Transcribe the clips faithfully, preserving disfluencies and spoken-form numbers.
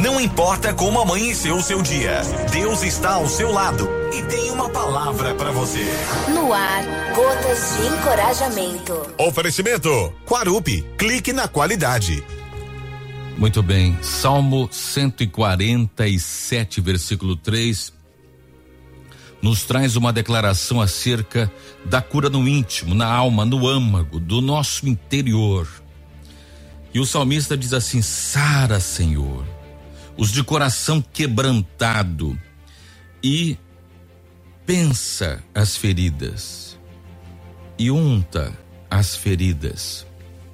Não importa como amanheceu o seu dia, Deus está ao seu lado e tem uma palavra para você. No ar, gotas de encorajamento. Oferecimento Quarupi, clique na qualidade. Muito bem, Salmo cento e quarenta e sete, versículo três, nos traz uma declaração acerca da cura no íntimo, na alma, no âmago, do nosso interior. E o salmista diz assim: sara, Senhor, os de coração quebrantado, e pensa as feridas, e unta as feridas.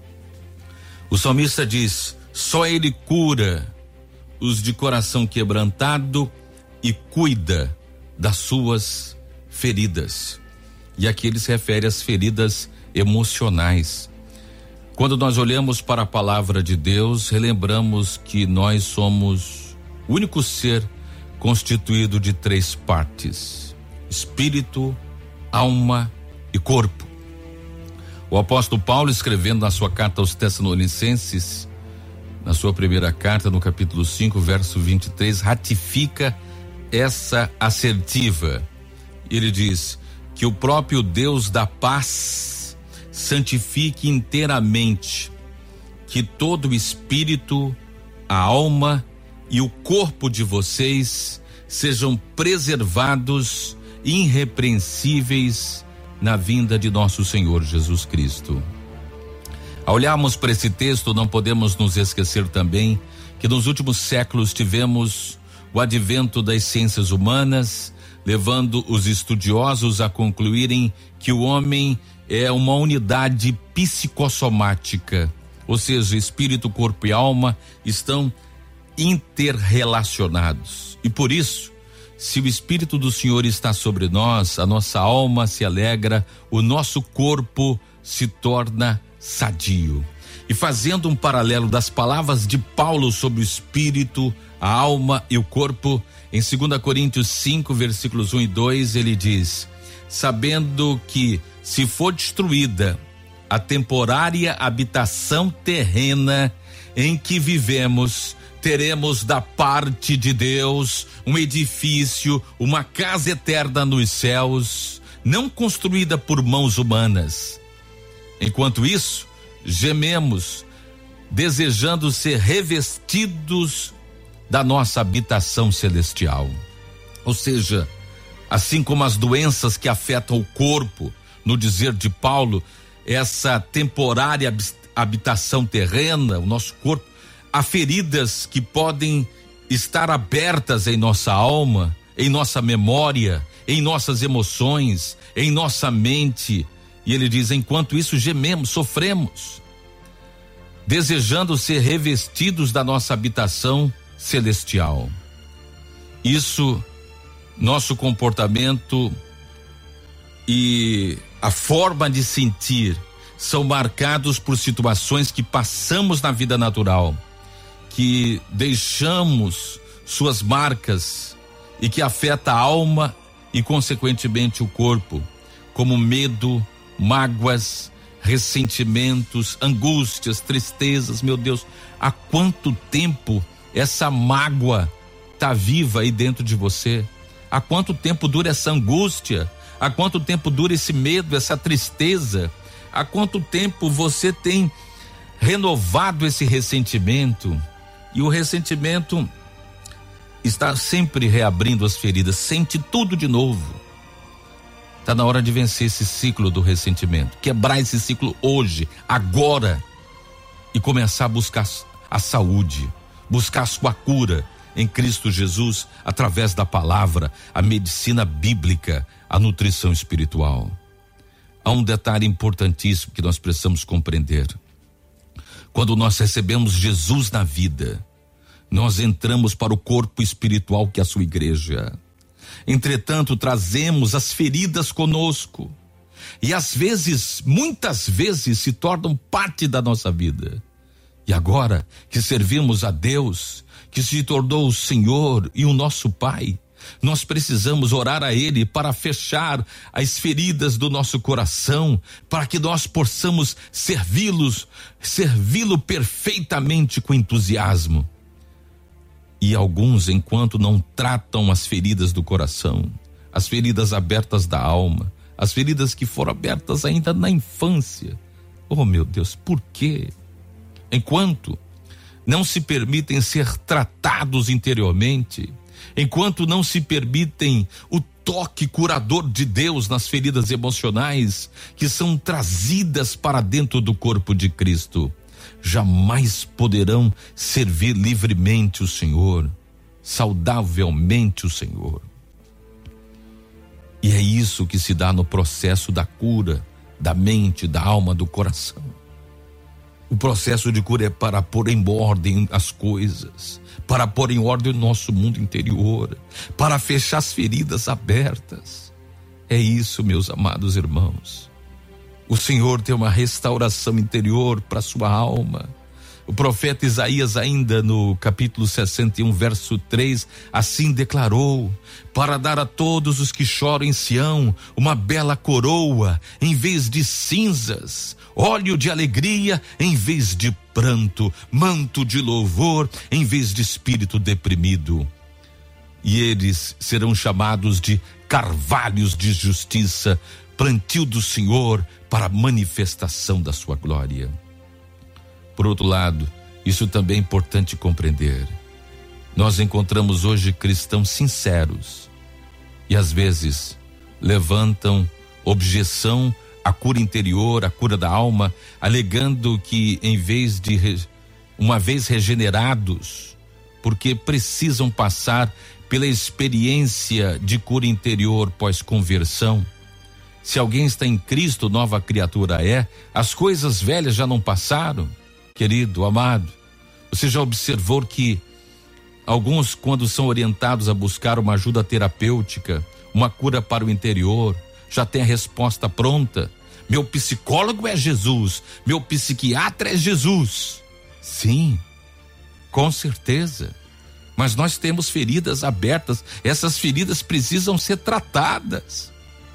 O salmista diz: só ele cura os de coração quebrantado e cuida das suas feridas. E aqui ele se refere às feridas emocionais. Quando nós olhamos para a palavra de Deus, relembramos que nós somos o único ser constituído de três partes: espírito, alma e corpo. O apóstolo Paulo, escrevendo na sua carta aos Tessalonicenses, na sua primeira carta, no capítulo cinco, verso vinte e três, ratifica essa assertiva. Ele diz que o próprio Deus da paz santifique inteiramente, que todo o espírito, a alma e o corpo de vocês sejam preservados irrepreensíveis na vinda de nosso Senhor Jesus Cristo. Ao olharmos para esse texto, não podemos nos esquecer também que nos últimos séculos tivemos o advento das ciências humanas, levando os estudiosos a concluírem que o homem é uma unidade psicossomática, ou seja, espírito, corpo e alma estão interrelacionados. E por isso, se o Espírito do Senhor está sobre nós, a nossa alma se alegra, o nosso corpo se torna sadio. E fazendo um paralelo das palavras de Paulo sobre o espírito, a alma e o corpo, em dois Coríntios cinco, versículos um e dois, ele diz: sabendo que, se for destruída a temporária habitação terrena em que vivemos, teremos da parte de Deus um edifício, uma casa eterna nos céus, não construída por mãos humanas. Enquanto isso, gememos, desejando ser revestidos da nossa habitação celestial. Ou seja, assim como as doenças que afetam o corpo, no dizer de Paulo, essa temporária habitação terrena, o nosso corpo, há feridas que podem estar abertas em nossa alma, em nossa memória, em nossas emoções, em nossa mente. E ele diz: enquanto isso gememos, sofremos, desejando ser revestidos da nossa habitação celestial. Isso, nosso comportamento e a forma de sentir são marcados por situações que passamos na vida natural, que deixamos suas marcas e que afeta a alma e consequentemente o corpo, como medo, mágoas, ressentimentos, angústias, tristezas. Meu Deus, há quanto tempo essa mágoa tá viva aí dentro de você? Há quanto tempo dura essa angústia? Há quanto tempo dura esse medo, essa tristeza? Há quanto tempo você tem renovado esse ressentimento? E o ressentimento está sempre reabrindo as feridas, sente tudo de novo. Está na hora de vencer esse ciclo do ressentimento, quebrar esse ciclo hoje, agora, e começar a buscar a saúde, buscar a sua cura em Cristo Jesus, através da palavra, a medicina bíblica, a nutrição espiritual. Há um detalhe importantíssimo que nós precisamos compreender. Quando nós recebemos Jesus na vida, nós entramos para o corpo espiritual que é a sua igreja. Entretanto, trazemos as feridas conosco, e às vezes, muitas vezes, se tornam parte da nossa vida. E agora que servimos a Deus, que se tornou o Senhor e o nosso Pai, nós precisamos orar a Ele para fechar as feridas do nosso coração, para que nós possamos servi-los, servi-lo perfeitamente com entusiasmo. E alguns, enquanto não tratam as feridas do coração, as feridas abertas da alma, as feridas que foram abertas ainda na infância. Oh, meu Deus, por quê? Enquanto não se permitem ser tratados interiormente, enquanto não se permitem o toque curador de Deus nas feridas emocionais que são trazidas para dentro do corpo de Cristo, jamais poderão servir livremente o Senhor, saudavelmente o Senhor. E é isso que se dá no processo da cura da mente, da alma, do coração. O processo de cura é para pôr em ordem as coisas, para pôr em ordem o nosso mundo interior, para fechar as feridas abertas. É isso, meus amados irmãos. O Senhor tem uma restauração interior para a sua alma. O profeta Isaías, ainda no capítulo sessenta e um, verso três, assim declarou: para dar a todos os que choram em Sião uma bela coroa em vez de cinzas, óleo de alegria em vez de pranto, manto de louvor em vez de espírito deprimido. E eles serão chamados de carvalhos de justiça, plantio do Senhor para a manifestação da sua glória. Por outro lado, isso também é importante compreender. Nós encontramos hoje cristãos sinceros e às vezes levantam objeção à cura interior, à cura da alma, alegando que em vez de, uma vez regenerados, porque precisam passar pela experiência de cura interior pós-conversão. Se alguém está em Cristo, nova criatura é, as coisas velhas já não passaram. Querido, amado, você já observou que alguns, quando são orientados a buscar uma ajuda terapêutica, uma cura para o interior, já tem a resposta pronta? Meu psicólogo é Jesus, meu psiquiatra é Jesus. Sim, com certeza. Mas nós temos feridas abertas, essas feridas precisam ser tratadas.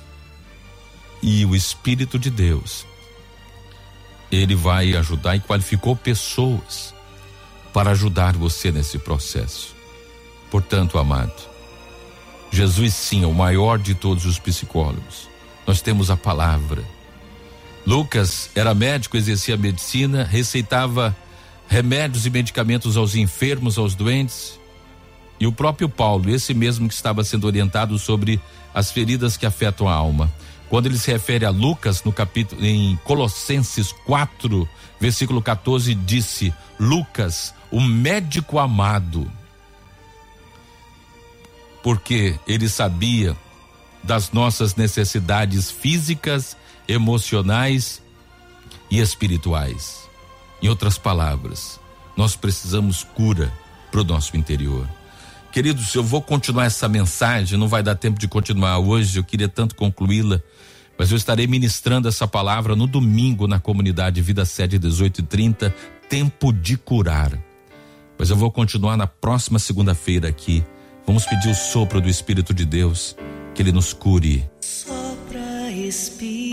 E o Espírito de Deus, Ele vai ajudar e qualificou pessoas para ajudar você nesse processo. Portanto, amado, Jesus sim é o maior de todos os psicólogos. Nós temos a palavra. Lucas era médico, exercia medicina, receitava remédios e medicamentos aos enfermos, aos doentes. E o próprio Paulo, esse mesmo que estava sendo orientado sobre as feridas que afetam a alma, quando ele se refere a Lucas, no capítulo, em Colossenses quatro, versículo quatorze, disse: Lucas, o médico amado, porque ele sabia das nossas necessidades físicas, emocionais e espirituais. Em outras palavras, nós precisamos cura para o nosso interior. Queridos, eu vou continuar essa mensagem, não vai dar tempo de continuar hoje, eu queria tanto concluí-la, mas eu estarei ministrando essa palavra no domingo na comunidade Vida Sede, dezoito e trinta, tempo de curar. Mas eu vou continuar na próxima segunda-feira aqui. Vamos pedir o sopro do Espírito de Deus, que Ele nos cure. Sopra, Espírito.